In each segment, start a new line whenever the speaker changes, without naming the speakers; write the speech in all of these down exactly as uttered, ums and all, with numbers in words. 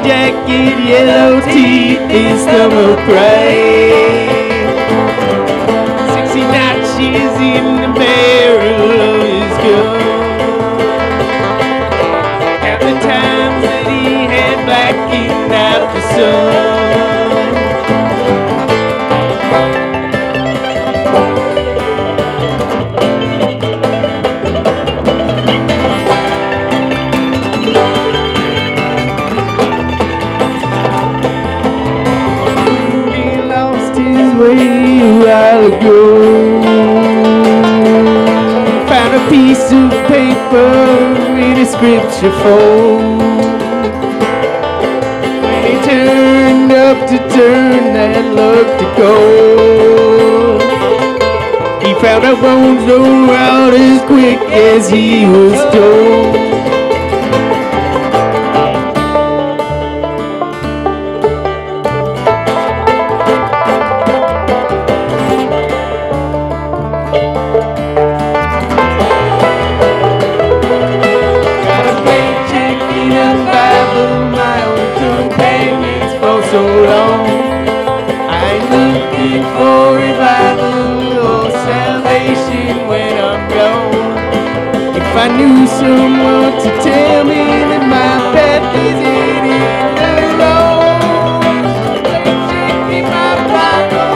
jacket, yellow teeth, his stomach crying. Sexy notches in the barrel of his gun. Count the times that he had blackened out the sun. A while ago, found a piece of paper in a scripture fold. When he turned up to turn that luck to gold, he found our bones roll out as quick as he was told. So long, I'm looking for revival or salvation when I'm gone. If I knew someone to tell me that my path is in the Lord, take me my Bible.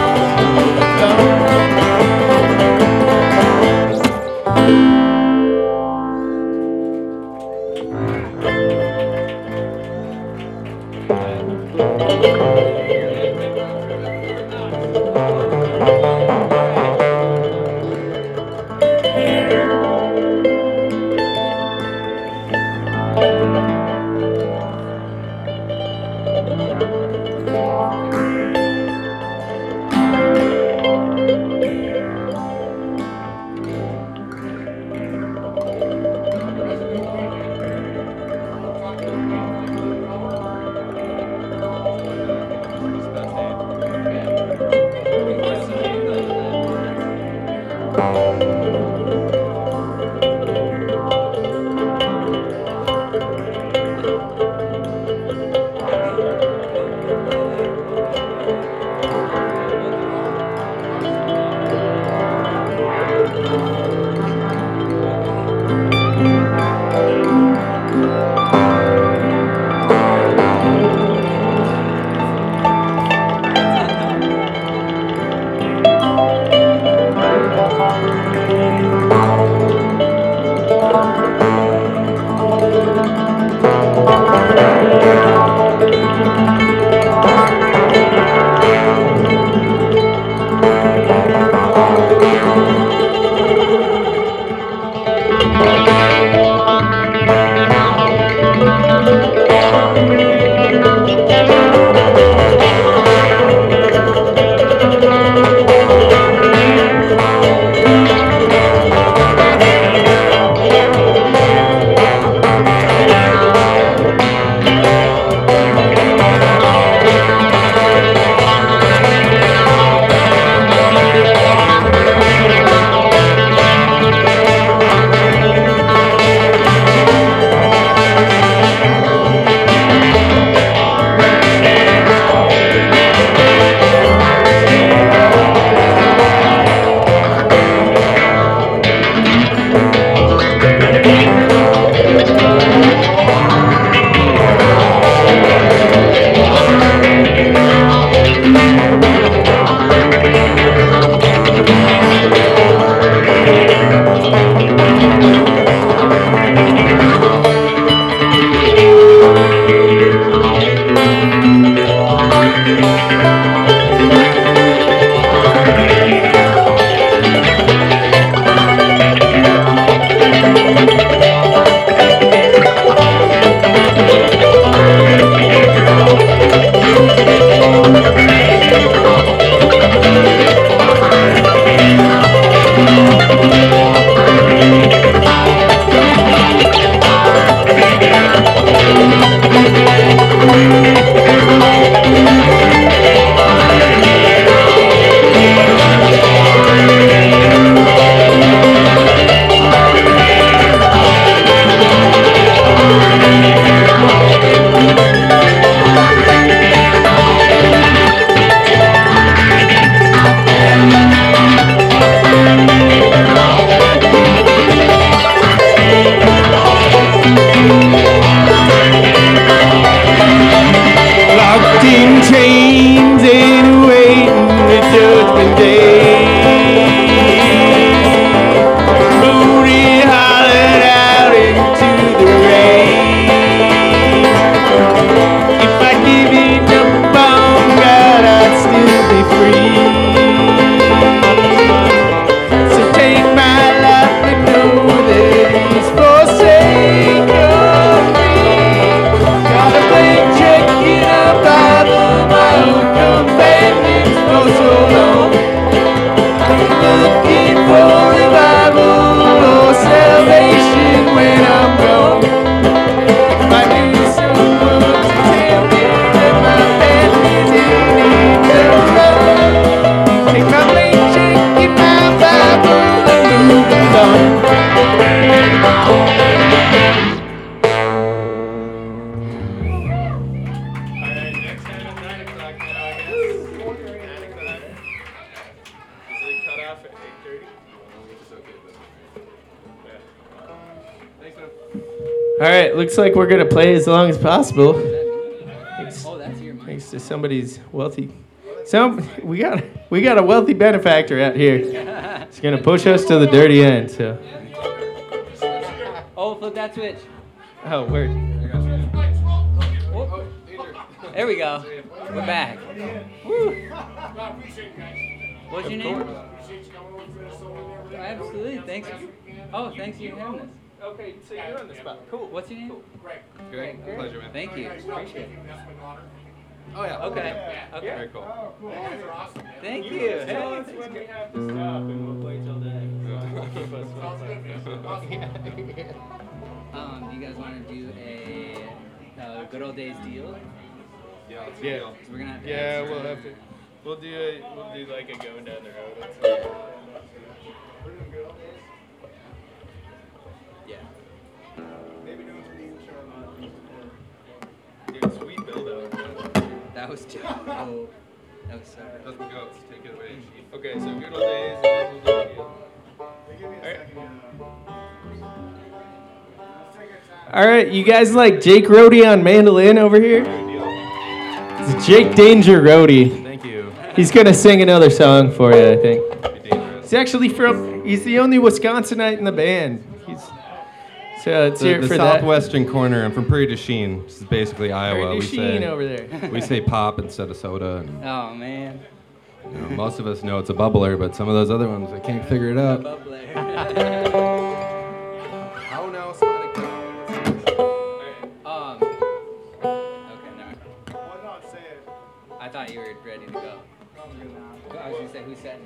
right, looks like we're gonna play as long as possible. Thanks,
Oh, that's your mic.
thanks to somebody's wealthy. Some we got we got a wealthy benefactor out here. He's gonna push us to the dirty end. So.
Oh, flip that switch.
Oh, word.
Oh. There we go. We're back. Woo. What's your name? Absolutely. Thanks. Oh, thanks for having us.
Okay, so you're on the spot. Cool.
What's your name?
Great. Pleasure, man.
Thank you. Appreciate it.
Oh, yeah.
Okay. Okay.
Very cool.
Thank you.
Tell us when we have to stop and we'll play till then.
Um, do you guys want to do a uh, good old days deal?
Yeah, let's
Yeah.
go.
So we're gonna have to
Yeah,
answer-
we'll have to. We'll do a, we'll do like a going down the road. That's
Yeah.
Dude, sweet build out.
That was too. Oh, that was so good.
Let the goats take it away.
Okay, so good old days. And then we'll do a deal. All right, you guys like Jake Rohde on mandolin over here? It's Jake Danger Rohde.
Thank you.
He's gonna sing another song for you, I think.
Be dangerous.
He's actually from. He's the only Wisconsinite in the band. He's so it's
The,
here
the
for
southwestern corner. I'm from Prairie du Chien, which is basically
that.
Iowa.
Very
We
Sheen
say
over there.
we say pop instead of soda, and
Oh man.
you know, most of us know it's a bubbler, but some of those other ones I can't figure it out.
Bubbler.
Oh no, Sonic.
um. Okay, never mind. I thought you were ready to go. I was gonna say who said.